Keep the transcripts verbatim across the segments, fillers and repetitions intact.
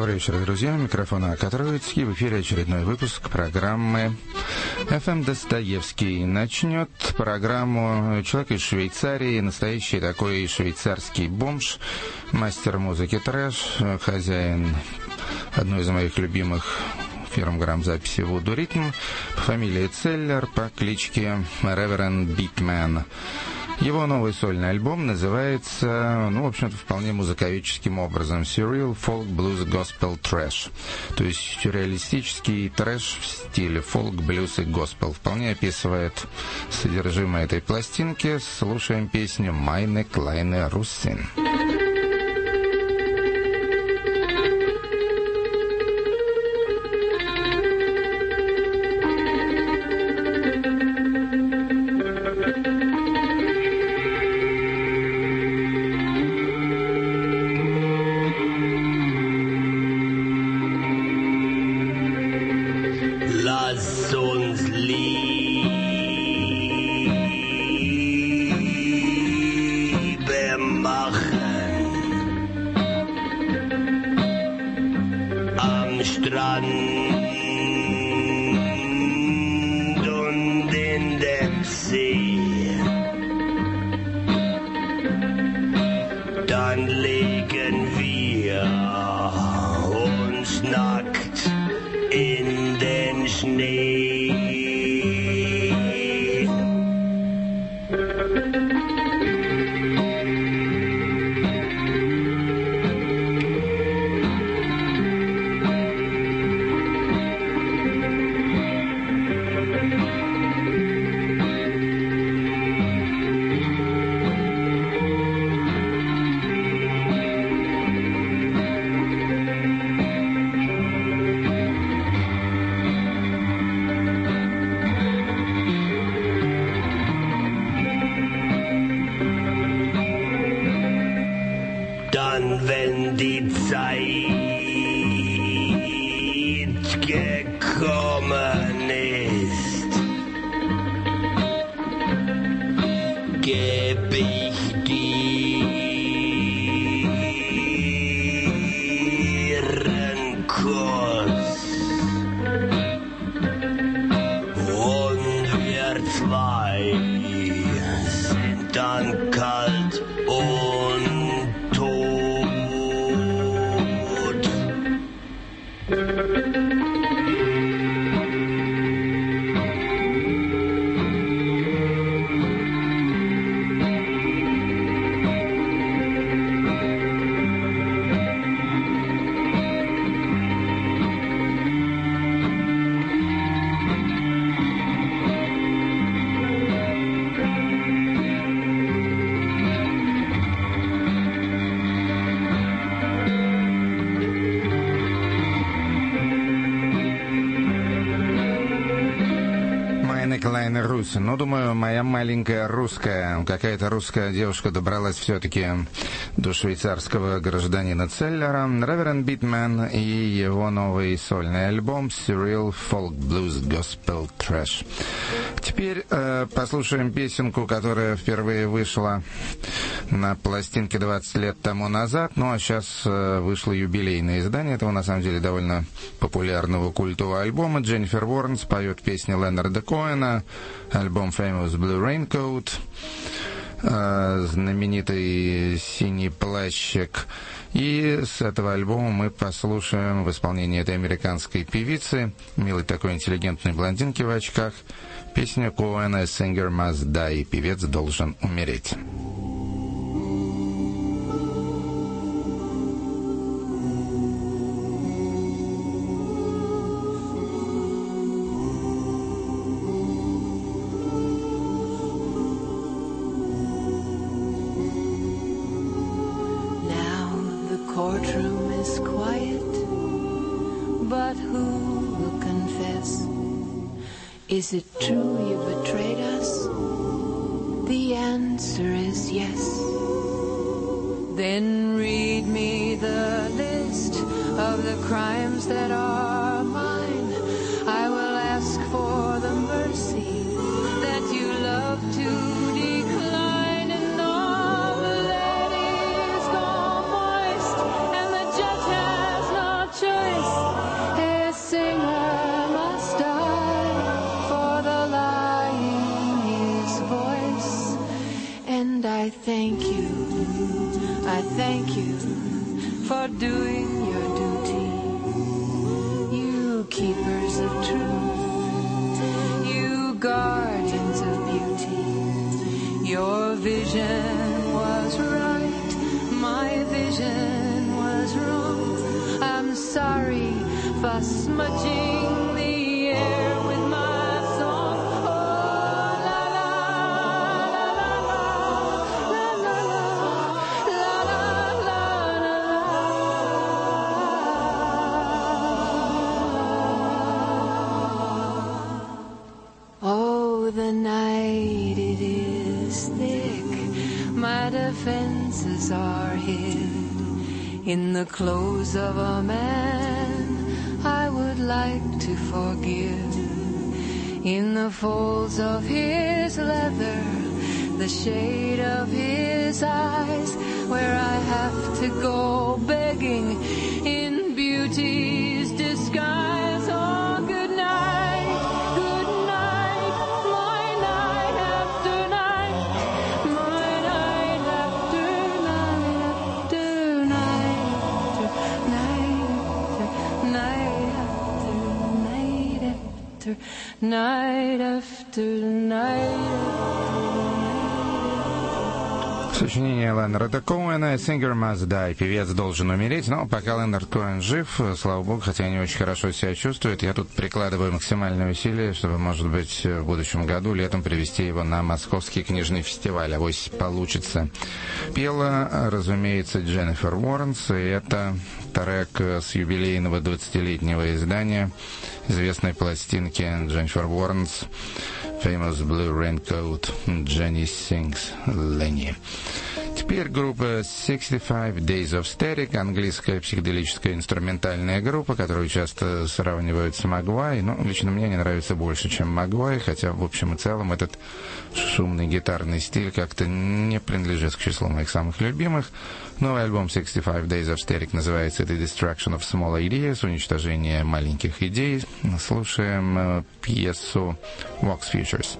Добрый вечер, друзья. Микрофон А.К. Троицкий. В эфире очередной выпуск программы эф эм Достоевский. Начнет программу человек из Швейцарии, настоящий такой швейцарский бомж, мастер музыки трэш, хозяин одной из моих любимых фирм грамзаписи Voodoo Rhythm, по фамилии Целлер, по кличке Reverend Beatman. Его новый сольный альбом называется, ну, в общем-то, вполне музыковическим образом Surreal Folk Blues Gospel Trash. То есть сюрреалистический трэш в стиле фолк, блюз и госпел. Вполне описывает содержимое этой пластинки. Слушаем песню «Meine kleine Russin». Ну, думаю, моя маленькая русская, какая-то русская девушка добралась все-таки до швейцарского гражданина Целлера, Reverend Beatman и его новый сольный альбом Surreal Folk Blues Gospel Trash. Теперь э, послушаем песенку, которая впервые вышла на пластинке двадцать лет тому назад, ну а сейчас э, вышло юбилейное издание этого, на самом деле, довольно популярного культового альбома. Дженнифер Уорренс поет песни Ленарда Коэна, альбом Famous Blue Raincoat, э, знаменитый «Синий плащик». И с этого альбома мы послушаем в исполнении этой американской певицы, милой такой интеллигентной блондинки в очках, песню Коэна «Singer Must Die», певец должен умереть. Is it true you betrayed us? The answer is yes. Then read me the list of the crimes that are mine. I will ask for the mercy that you love to decline. And all the ladies gone moist, and the judge has not chosen. I thank you, I thank you for doing your duty. You keepers of truth, you guardians of beauty. Your vision was right, my vision was wrong. I'm sorry for smudging the air with my song. Oh, la la, la la la, la la la, la la la. Oh, the night it is thick, my defenses are hid. In the clothes of a man I would like to forgive. In the folds of his leather, the shade of his eyes, where I have to go begging in beauty's disguise. Oh, good night, good night, my night after night, my night after night after night after night after night after night after night. Сочинение Леонарда Коуэна «Singer Must Die», «Певец должен умереть». Но пока Леонард Коуэн жив, слава богу, хотя не очень хорошо себя чувствует, я тут прикладываю максимальные усилия, чтобы, может быть, в будущем году летом привезти его на Московский книжный фестиваль. Авось получится. Пела, разумеется, Дженнифер Уорренс, и это трек с юбилейного двадцатилетнего издания известной пластинки Дженнифер Уорренс «Famous Blue Raincoat», Jenny Sings Lenny. Теперь группа sixty-five Days of Static, английская психоделическая инструментальная группа, которую часто сравнивают с Магуай, но лично мне не нравится больше, чем Магуай, хотя в общем и целом этот шумный гитарный стиль как-то не принадлежит к числу моих самых любимых. Новый альбом sixty-five Days of Static называется «The Destruction of Small Ideas», уничтожение маленьких идей. Слушаем пьесу «Vox Futures».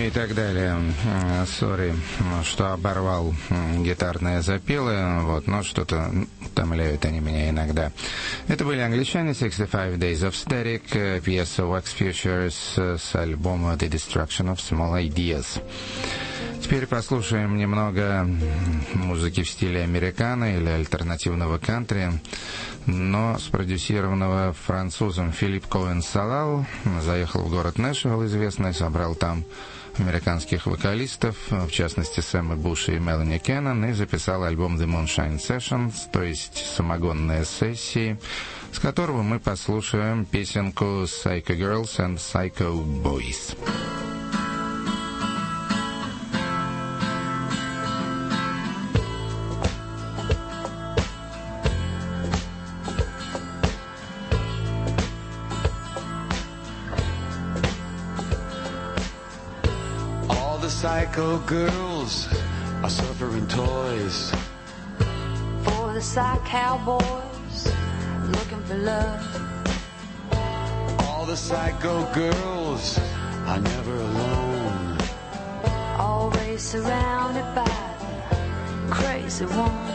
и так далее. Сори, что оборвал гитарные запилы, вот, но что-то утомляют они меня иногда. Это были англичане, sixty-five Days of Static, пьеса Wax Futures с альбома The Destruction of Small Ideas. Теперь послушаем немного музыки в стиле американо или альтернативного кантри, но спродюсированного французом Филипп Коэн-Салал. Заехал в город Нэшвилл известный, собрал там американских вокалистов, в частности Сэма Буша и Мелани Кеннон, и записал альбом The Moonshine Sessions, то есть самогонные сессии, с которого мы послушаем песенку Psycho Girls and Psycho Boys. Psycho girls are suffering toys for the psych cowboys looking for love. All the psycho girls are never alone, always surrounded by the crazy ones.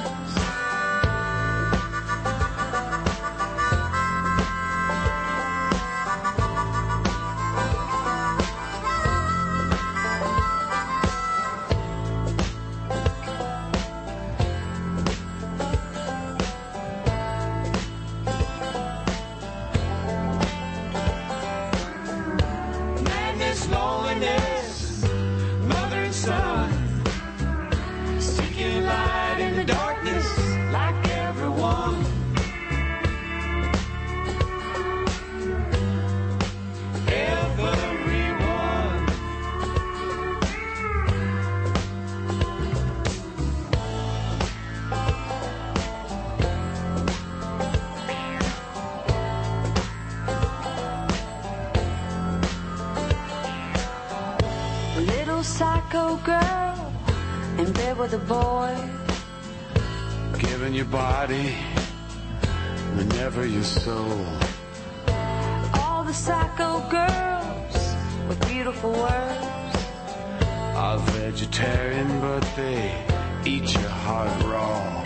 Psycho girl in bed with a boy, giving your body but never your soul. All the psycho girls with beautiful words are vegetarian, but they eat your heart raw.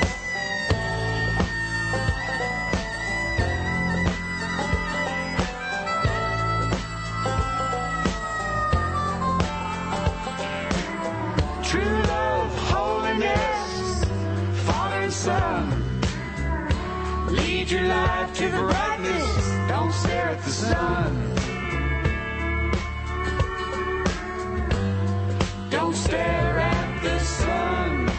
true love, holiness, Father and Son. Lead your life to the brightness, don't stare at the sun. Don't stare at the sun.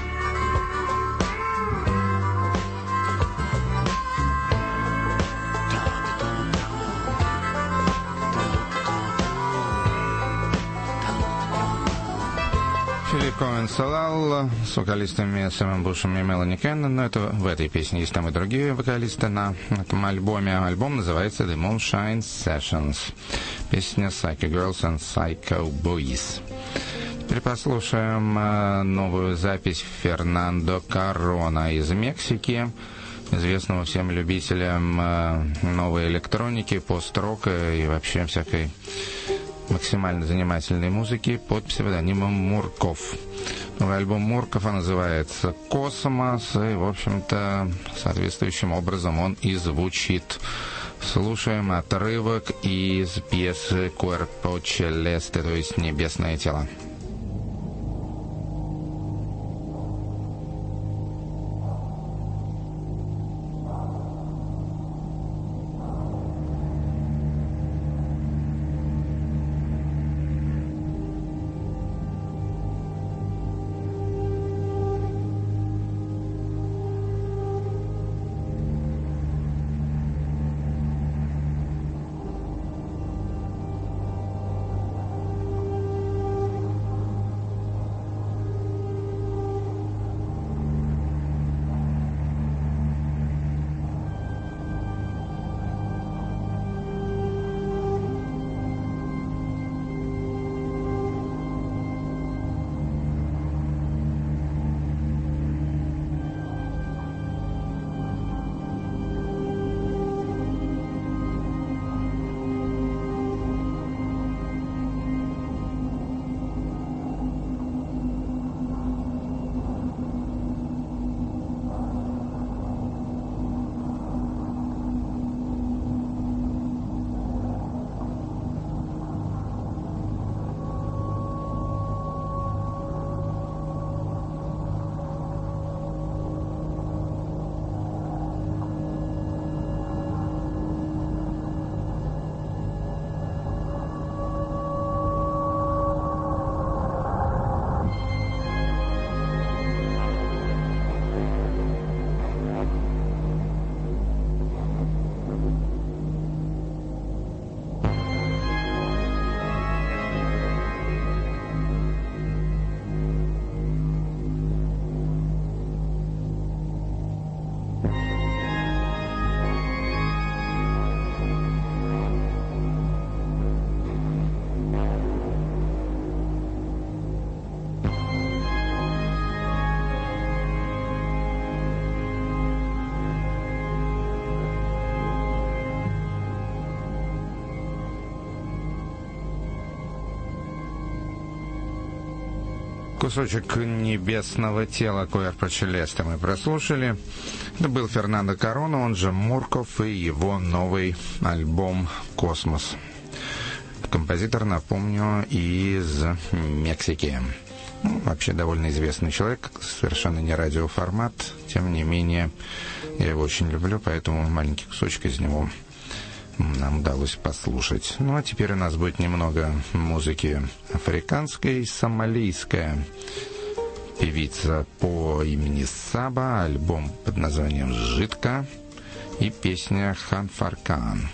Филипп Коэн-Салал с вокалистами Сэмом Бушем и Мелани Кеннон. Но это в этой песне есть там и другие вокалисты на этом альбоме. Альбом называется The Moonshine Sessions. Песня Psycho Girls and Psycho Boys. Теперь послушаем новую запись Фернандо Карона из Мексики, известного всем любителям новой электроники, пост-рока и вообще всякой максимально занимательной музыки под псевдонимом Мурков. Новый альбом Муркова называется «Космос», и, в общем-то, соответствующим образом он и звучит. Слушаем отрывок из пьесы «Cuerpo Celeste», то есть «Небесное тело». Кусочек небесного тела Куэрпо Челесте мы прослушали. Это был Фернандо Корона, он же Мурков, и его новый альбом «Космос». Композитор, напомню, из Мексики. Ну, вообще довольно известный человек, совершенно не радиоформат. Тем не менее, я его очень люблю, поэтому маленький кусочек из него нам удалось послушать. Ну, а теперь у нас будет немного музыки африканской, сомалийская певица по имени Саба, альбом под названием «Жидко» и песня «Ханфаркан».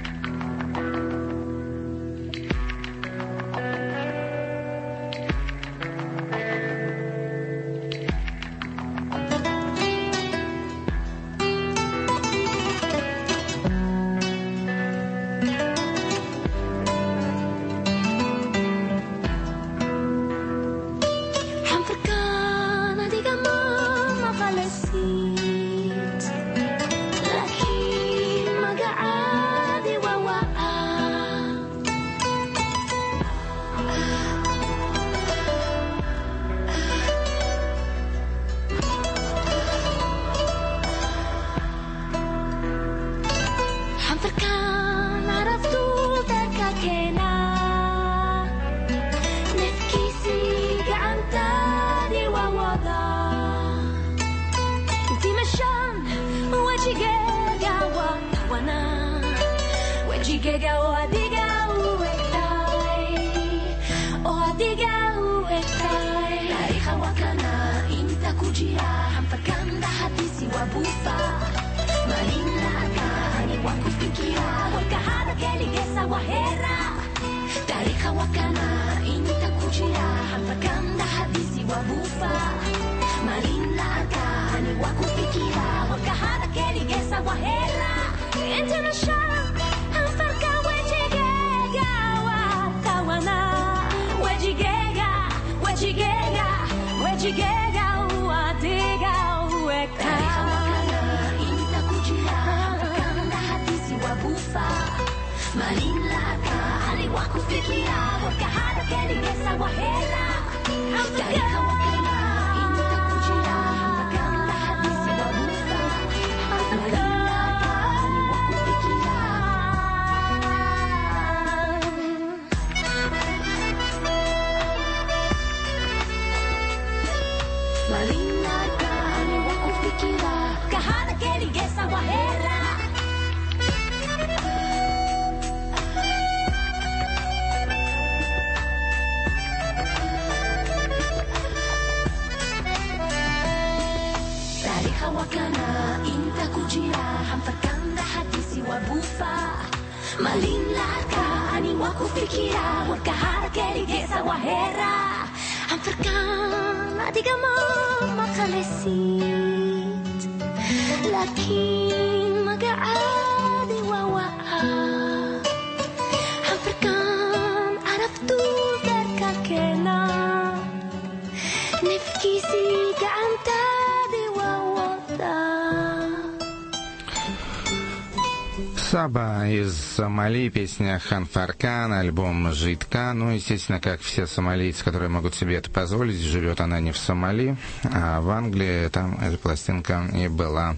Саба из Сомали, песня «Ханфаркан», альбом «Жидка». Ну, естественно, как все сомалийцы, которые могут себе это позволить, живет она не в Сомали, а в Англии. Там эта пластинка и была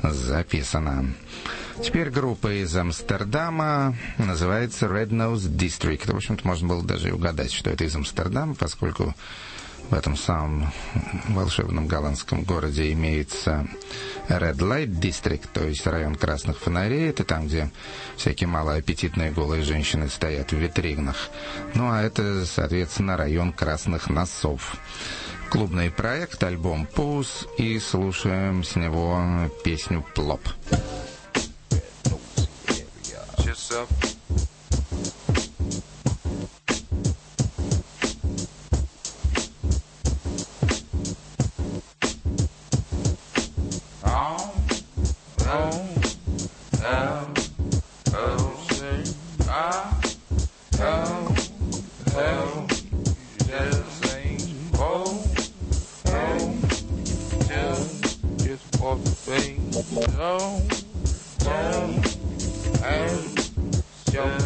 записана. Теперь группа из Амстердама, называется Red Nose District. В общем-то, можно было даже и угадать, что это из Амстердама, поскольку в этом самом волшебном голландском городе имеется Red Light District, то есть район красных фонарей. Это там, где всякие малоаппетитные голые женщины стоят в витринах. Ну, а это, соответственно, район красных носов. Клубный проект, альбом «Pose», и слушаем с него песню «Плоп».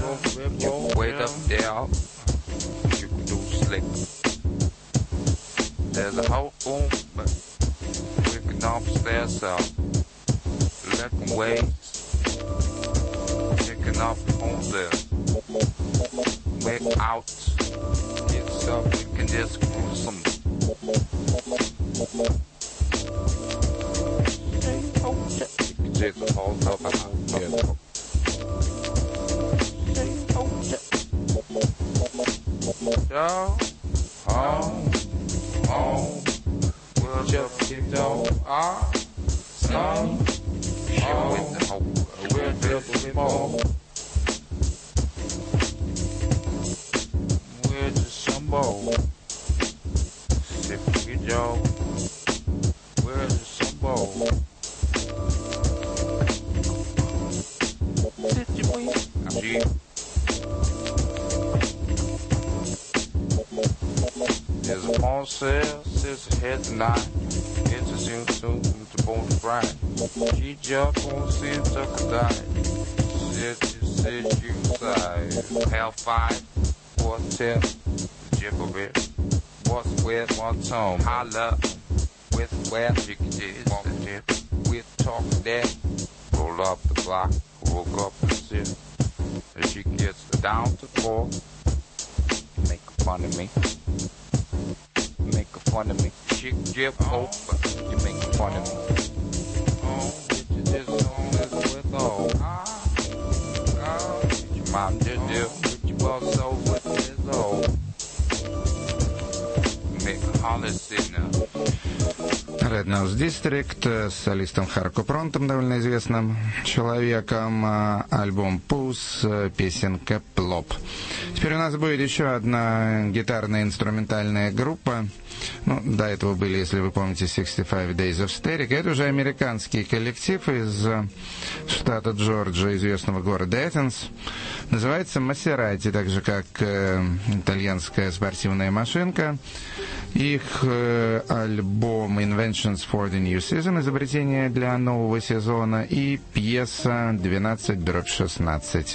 Wake up there, you can do slick. There's a whole boom, but we can upstairs up. Looking ways, picking up on there. Way out, it's up, we can just cruise some. You can just hold up and out. Yo, home, home, we'll just get on our song. Oh, with the whole, we'll just get on. We're just some bowl. Sip your Joe. We're just some bowl. Sit your way. I'm cheap. There's a phone sale, sister head tonight. It's a soon soon with the bone to grind. She just won't see him tuck a diet. Sit, you sit, you side. Hell five, four, ten, gibber what's with one tone? Holla with where she can just walk the tip. With talk that, roll up the block, woke up the sip. And she gets down to four. Make fun of me. Make fun of me. Chick jib over. You make fun of me. Oh, with your just on this with all. Ah, ah, your mom just do. With your boss over with this all. Make a holler signal. Red Nose District с солистом Харко Пронтом, довольно известным человеком, альбом Пус, песенка Плоп. Теперь у нас будет еще одна гитарная инструментальная группа. Ну, до этого были, если вы помните, шестьдесят пять Days of Static. Это уже американский коллектив из штата Джорджия, известного города Эттенс. Называется Maserati, так же как э, итальянская спортивная машинка. Их э, альбом Inventions for the New Season, изобретение для нового сезона, и пьеса двенадцать шестнадцать.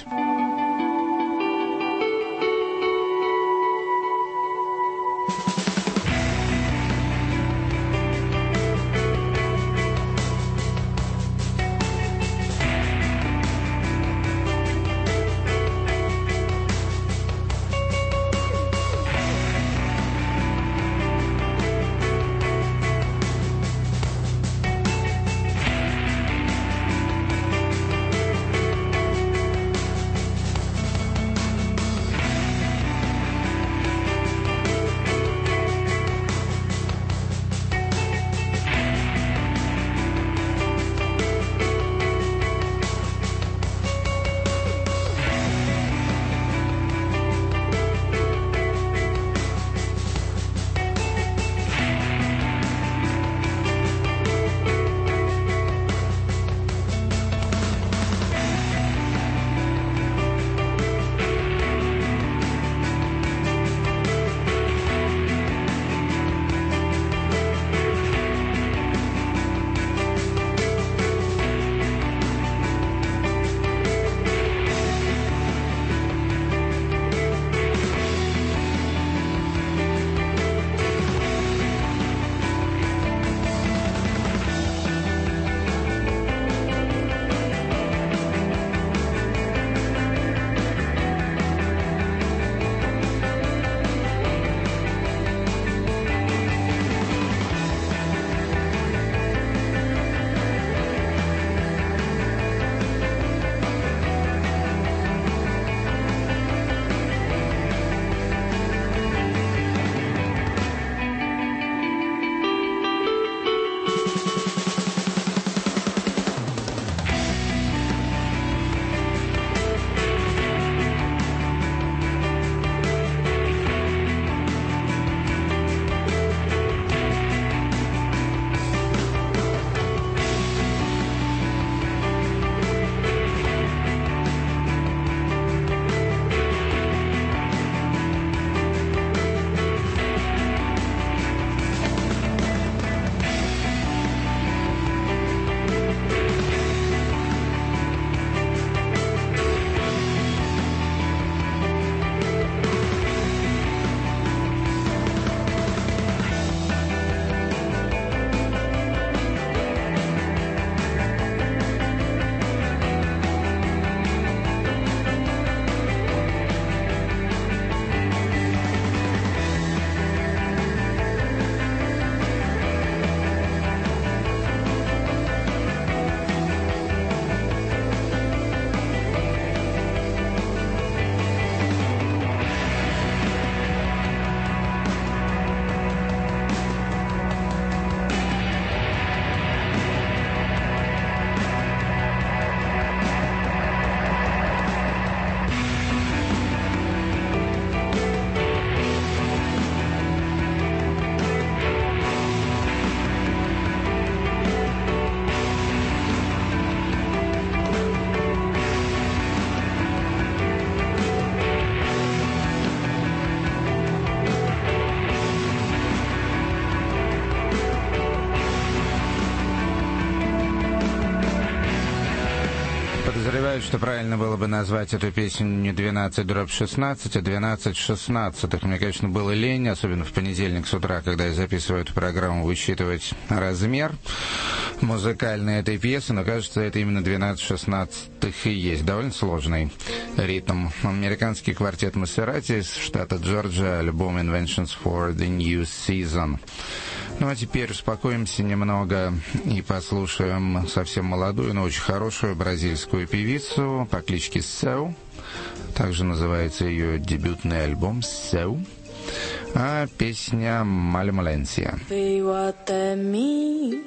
Подозреваю, что правильно было бы назвать эту песню не двенадцать дробь шестнадцать, а двенадцать шестнадцатых. Мне, конечно, было лень, особенно в понедельник с утра, когда я записываю эту программу, высчитывать размер музыкальной этой пьесы, но, кажется, это именно двенадцать шестнадцатых и есть. Довольно сложный ритм. Американский квартет Массерати из штата Джорджия, альбом Inventions for the New Season. Ну, а теперь успокоимся немного и послушаем совсем молодую, но очень хорошую бразильскую певицу по кличке Seu. Также называется ее дебютный альбом Seu. А песня «Malemolência». Veio até mim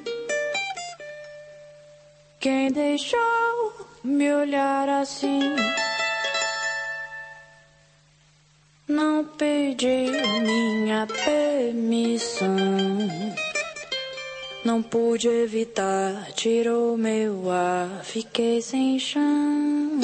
quem deixou me olhar assim. Não pediu minha permissão, não pude evitar, tirou meu ar, fiquei sem chão.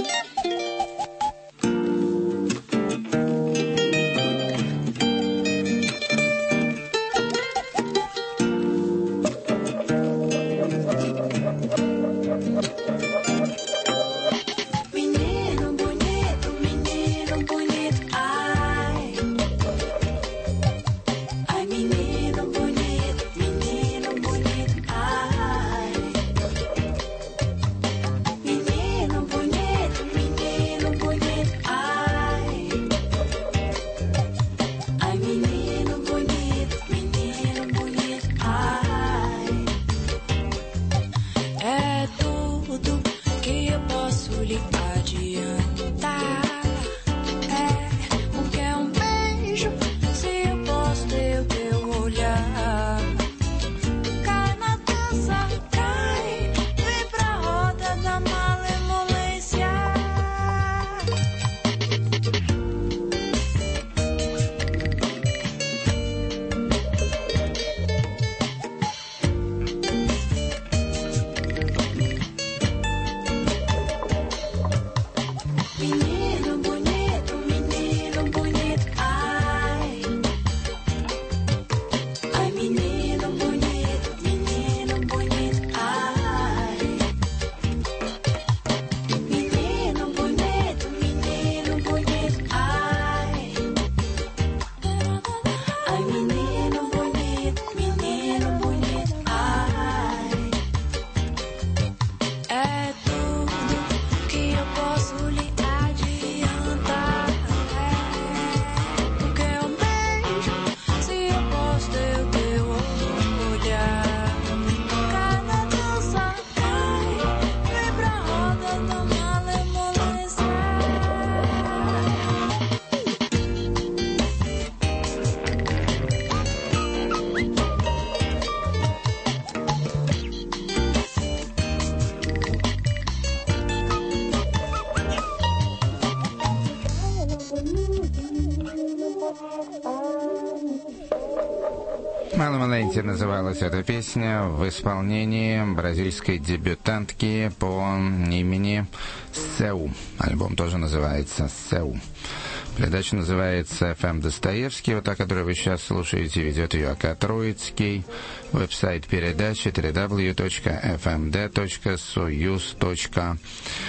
«Malemolência» называлась эта песня в исполнении бразильской дебютантки по имени Seu. Альбом тоже называется Seu. Передача называется эф эм Достоевский, вот та, которую вы сейчас слушаете, ведет ее Ака Троицкий. Веб-сайт передачи дабл ю дабл ю дабл ю точка эф эм дэ точка союз точка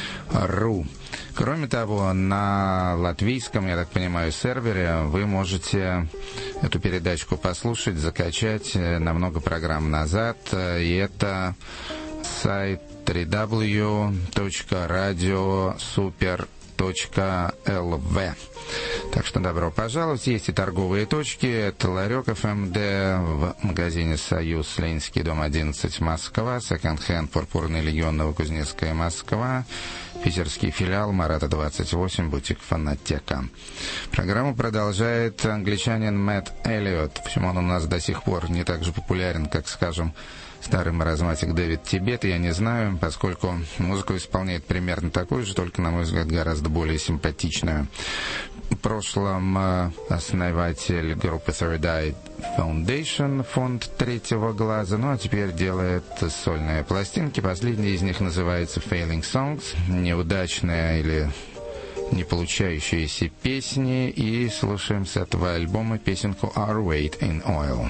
ру. Кроме того, на латвийском, я так понимаю, сервере вы можете эту передачку послушать, закачать на много программ назад. И это сайт дабл ю дабл ю дабл ю точка радиосупер точка эл ви. Так что добро пожаловать. Есть и торговые точки. Это Ларек эф эм дэ в магазине «Союз», Ленинский дом одиннадцать, Москва. Секонд-хенд «Пурпурный легион», Новокузнецкая, Москва. Питерский филиал «Марата двадцать восемь», бутик «Фонотека». Программу продолжает англичанин Мэтт Эллиот. Почему он у нас до сих пор не так же популярен, как, скажем, старый маразматик Дэвид Тибет, я не знаю, поскольку музыку исполняет примерно такую же, только, на мой взгляд, гораздо более симпатичную. В прошлом основатель группы Third Eye Foundation, фонд третьего глаза, ну а теперь делает сольные пластинки. Последняя из них называется Failing Songs, неудачная или не получающиеся песни, и слушаем с этого альбома песенку Our Weight in Oil.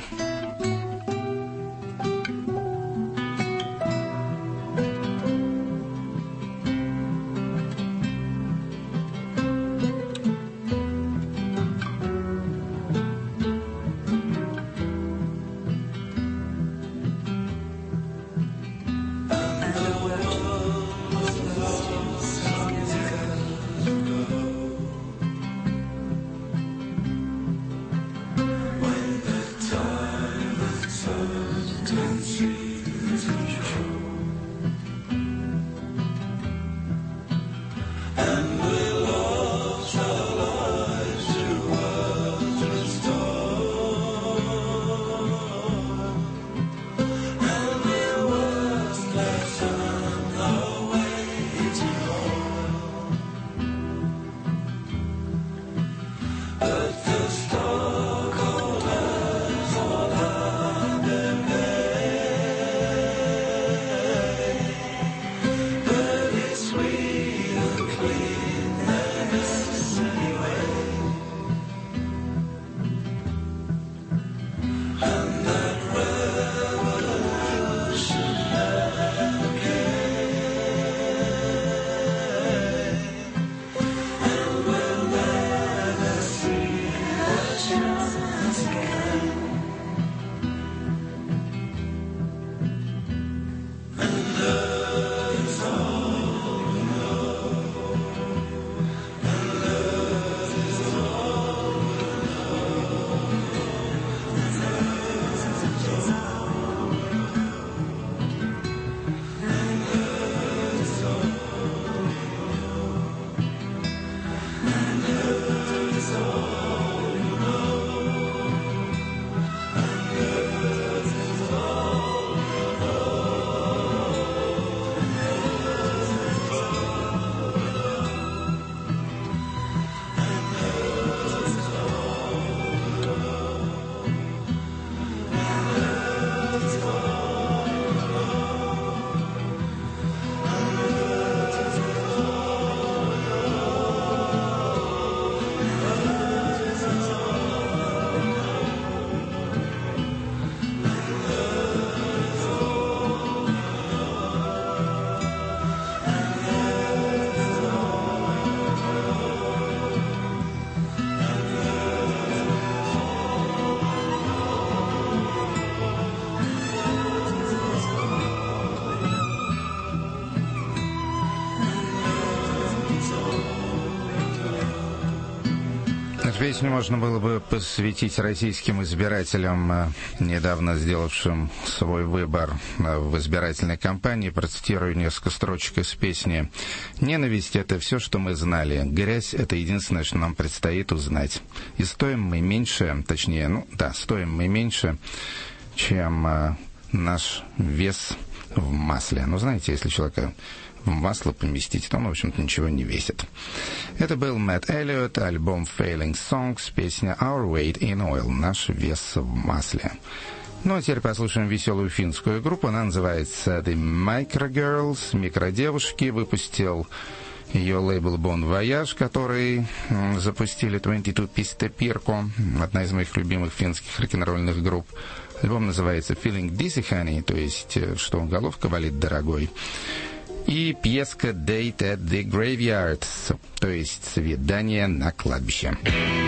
Эту песню можно было бы посвятить российским избирателям, недавно сделавшим свой выбор в избирательной кампании. Процитирую несколько строчек из песни. «Ненависть — это все, что мы знали. Грязь — это единственное, что нам предстоит узнать. И стоим мы меньше, точнее, ну да, стоим мы меньше, чем э, наш вес в масле». Ну, знаете, если человека в масло поместить, то он, в общем-то, ничего не весит. Это был Мэтт Эллиот, альбом Failing Songs, песня Our Weight in Oil, наш вес в масле. Ну, а теперь послушаем веселую финскую группу. Она называется The Micro Girls, микродевушки. Выпустил ее лейбл Bon Voyage, который м, запустили двадцать два Piste Pirko, одна из моих любимых финских рок-н-ролльных групп. Альбом называется Feeling Dizzy Honey, то есть, что головка болит, дорогой. И пьеска Date at the Graveyard, то есть свидание на кладбище.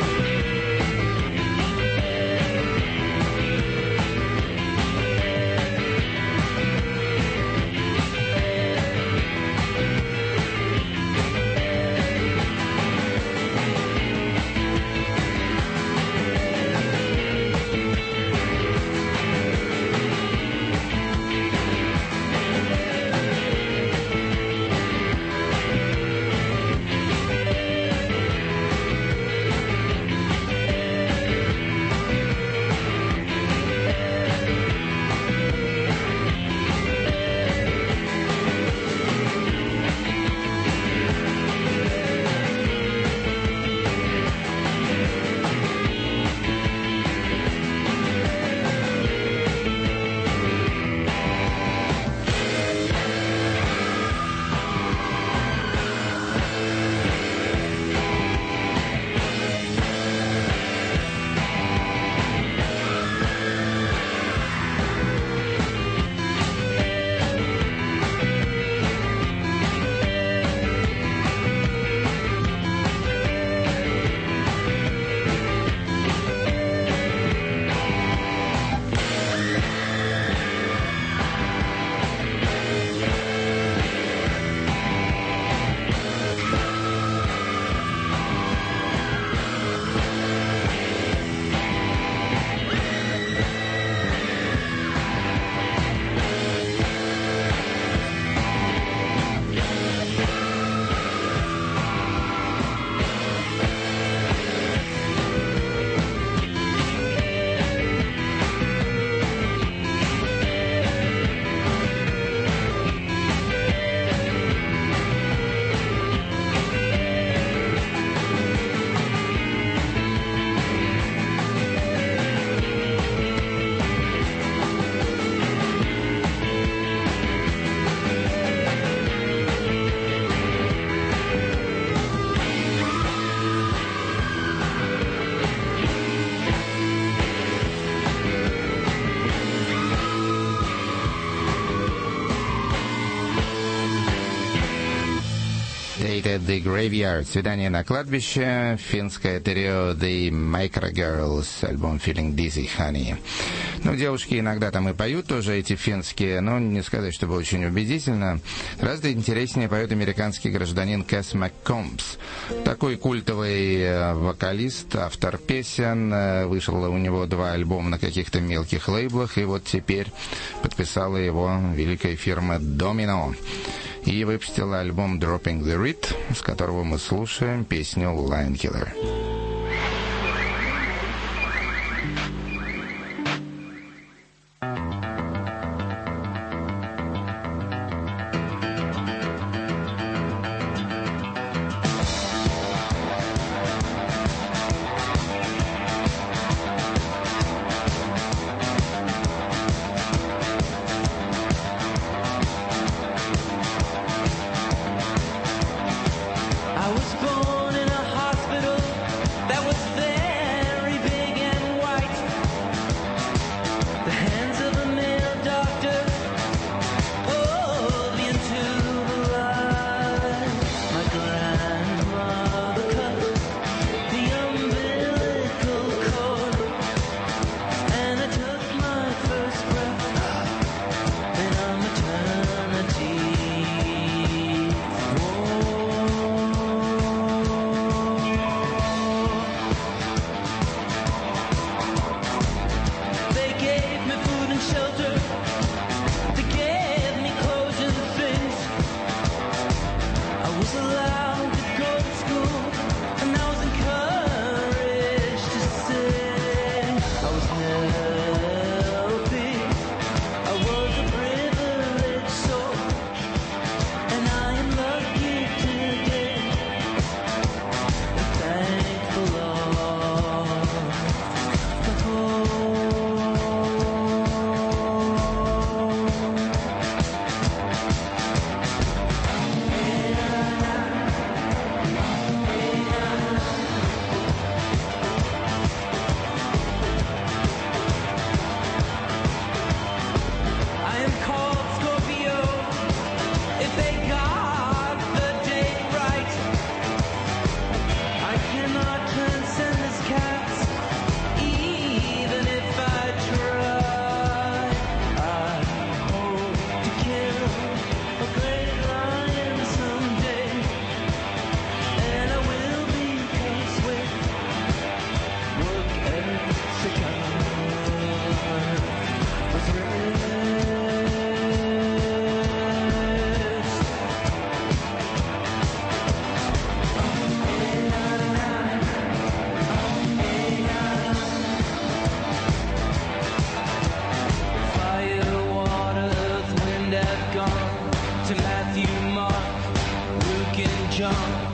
The Graveyard, свидание на кладбище, финское трио The Micro Girls, альбом Feeling Dizzy Honey. Ну, девушки иногда там и поют тоже эти финские, но не сказать, чтобы очень убедительно. Гораздо интереснее поет американский гражданин Кэс МакКомбс. Такой культовый вокалист, автор песен. Вышло у него два альбома на каких-то мелких лейблах, и вот теперь подписала его великая фирма Domino. И выпустила альбом Dropping the Reed, с которого мы слушаем песню Lion Killer. I was born in a hospital station.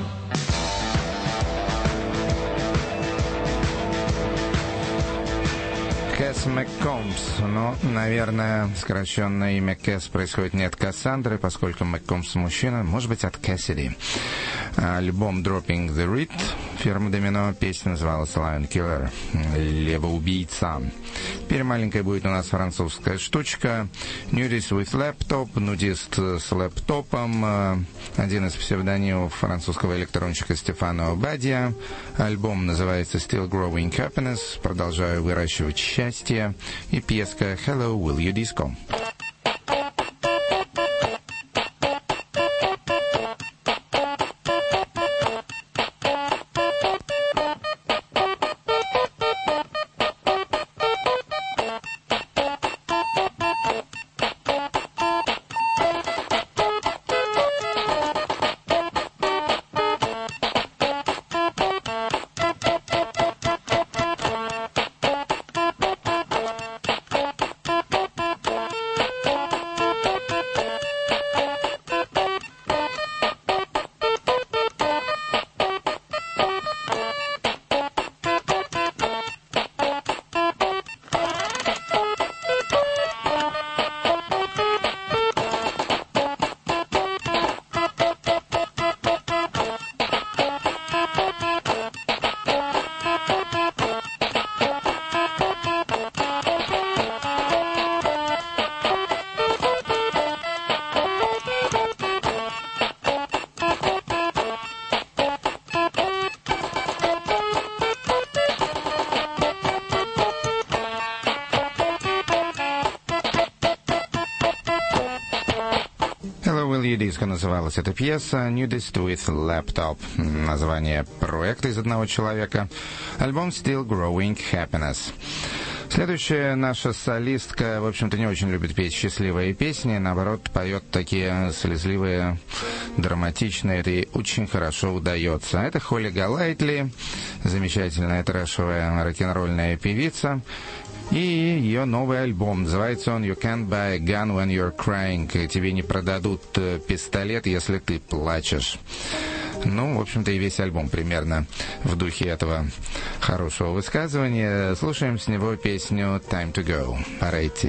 Кэс МакКомбс. Ну, наверное, сокращенное имя Кэс происходит не от Кассандры, поскольку МакКомбс мужчина, может быть, от Кэссиди. Альбом Dropping the Reed фирмы Домино, песня называлась Lion Killer, Левоубийца. Теперь маленькая будет у нас французская штучка. Nudist with Laptop, нудист с лэптопом, один из псевдонимов французского электронщика Стефано Обадия. Альбом называется Still Growing Happiness, продолжаю выращивать счастье, и пьеска Hello, Will You Disco? Диско называлась эта пьеса, Nudist with Laptop, название проекта из одного человека, альбом Still Growing Happiness. Следующая наша солистка, в общем-то, не очень любит петь счастливые песни, наоборот, поет такие слезливые, драматичные, это ей очень хорошо удается. Это Холли Голайтли, замечательная трэшевая рок-н-ролльная певица. И ее новый альбом, называется он «You Can't Buy a Gun When You're Crying». Тебе не продадут пистолет, если ты плачешь. Ну, в общем-то, и весь альбом примерно в духе этого хорошего высказывания. Слушаем с него песню «Time to Go». Пора идти.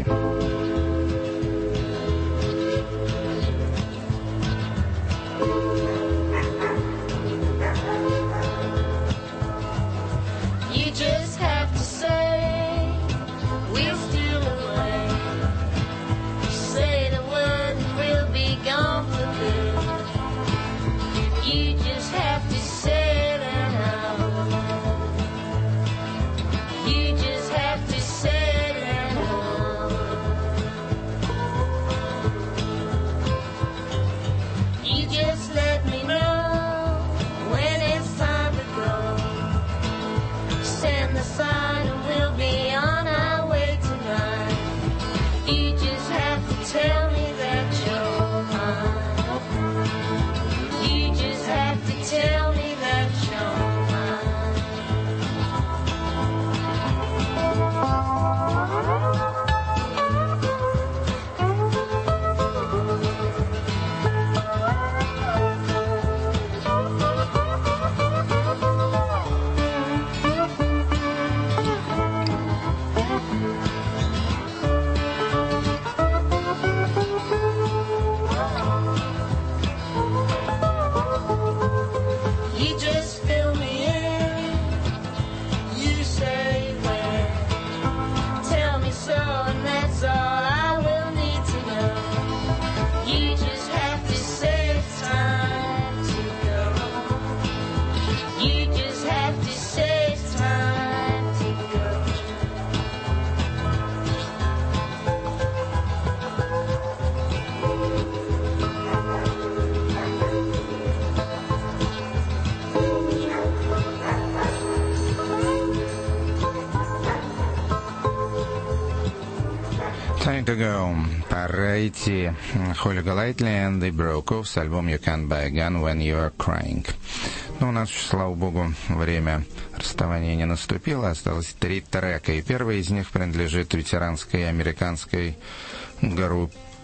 Time to Go. Пора идти. Холли Голайтли and the Broke-Off с альбом You Can't Buy a Gun When You're Crying. Ну, у нас, слава богу, время расставания не наступило. Осталось три трека. И первый из них принадлежит ветеранской американской группе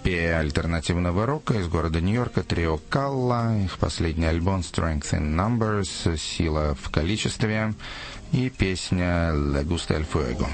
группе альтернативного рока из города Нью-Йорка трио Калла. Их последний альбом Strength in Numbers, сила в количестве, и песня Le Gusta el Fuego.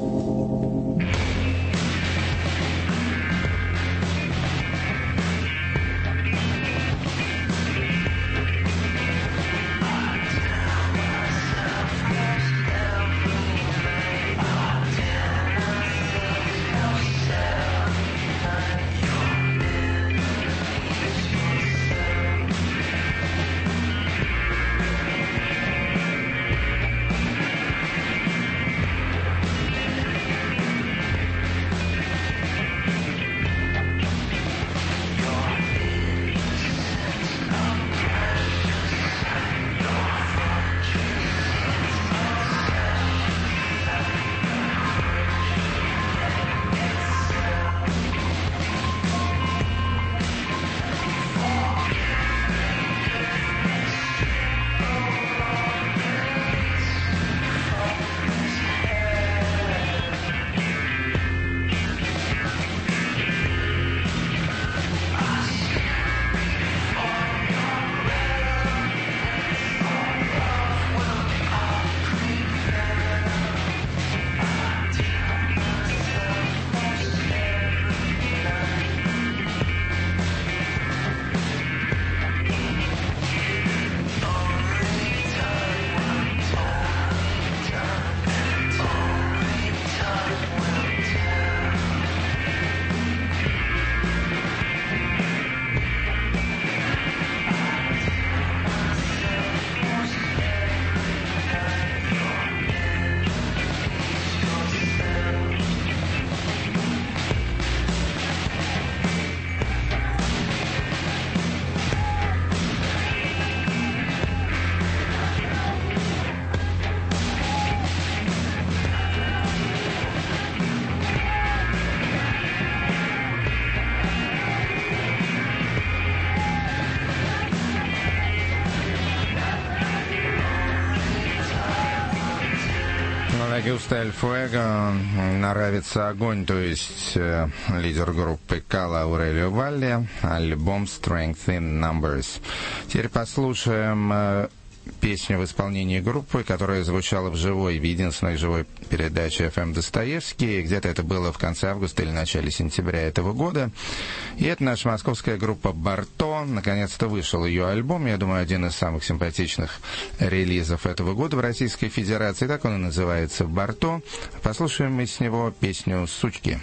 Gusta el Fuego, нравится огонь, то есть э, лидер группы Калла Аурелио Валли, альбом Strength in Numbers. Теперь послушаем э, песню в исполнении группы, которая звучала в живой, в единственной живой передаче эф эм Достоевский. Где-то это было в конце августа или начале сентября этого года. И это наша московская группа «Барто». Наконец-то вышел ее альбом. Я думаю, один из самых симпатичных релизов этого года в Российской Федерации. Так он и называется «Барто». Послушаем мы с него песню «Сучки».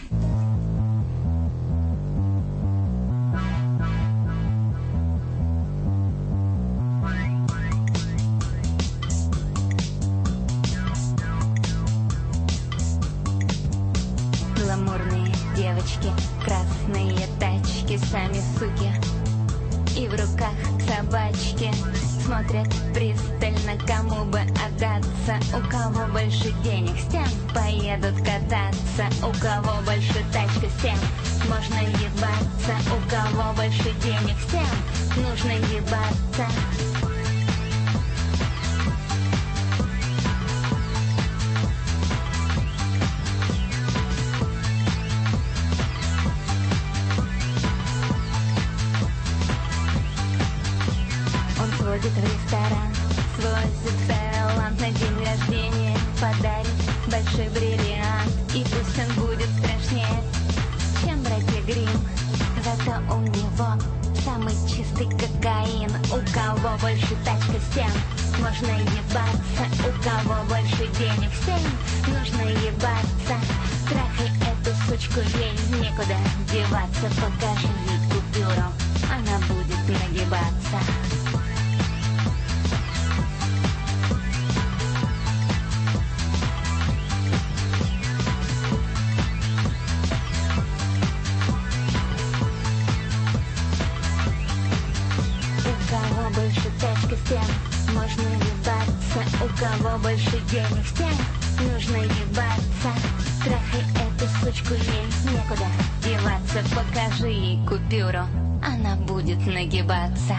Красные тачки, сами суки, и в руках собачки. Смотрят пристально, кому бы отдаться. У кого больше денег, с тем поедут кататься. У кого больше тачка, с тем можно ебаться. У кого больше денег, с тем нужно ебаться. Сводит в ресторан, свозит в Таиланд на день рождения, подарит большой бриллиант, и пусть он будет страшнее, чем братья Гримм. Зато у него самый чистый кокаин. У кого больше тачка, с тем можно ебаться. У кого больше денег, с тем нужно ебаться. Трахай эту сучку, ей некуда деваться. Покажи ей купюру, она будет нагибаться. С тем можно ебаться. У кого больше денег, с тем нужно ебаться. Трахай эту сучку, ей некуда деваться. Покажи ей купюру, она будет нагибаться.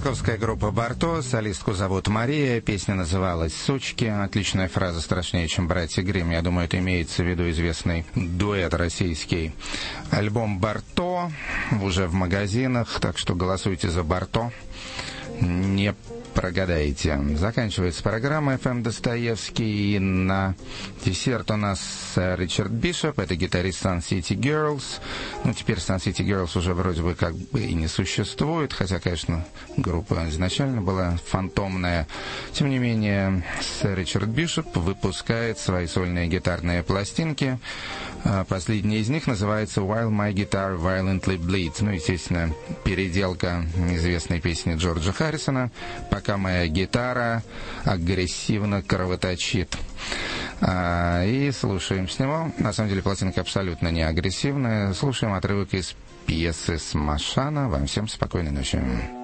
Московская группа «Барто», солистку зовут Мария, песня называлась «Сучки». Отличная фраза, страшнее, чем «Братья Гримм». Я думаю, это имеется в виду известный дуэт российский. Альбом «Барто» уже в магазинах, так что голосуйте за «Барто». Не прогадаете. Заканчивается программа эф эм Достоевский. И на десерт у нас Ричард Бишоп. Это гитарист Sun City Girls. Ну, теперь Sun City Girls уже вроде бы как бы и не существует. Хотя, конечно, группа изначально была фантомная. Тем не менее, Ричард Бишоп выпускает свои сольные гитарные пластинки. Последняя из них называется «While My Guitar Violently Bleeds». Ну, естественно, переделка известной песни Джорджа Харрисона «Пока моя гитара агрессивно кровоточит». А, и слушаем с него. На самом деле, пластинка абсолютно не агрессивная. Слушаем отрывок из пьесы Смашана. Вам всем спокойной ночи.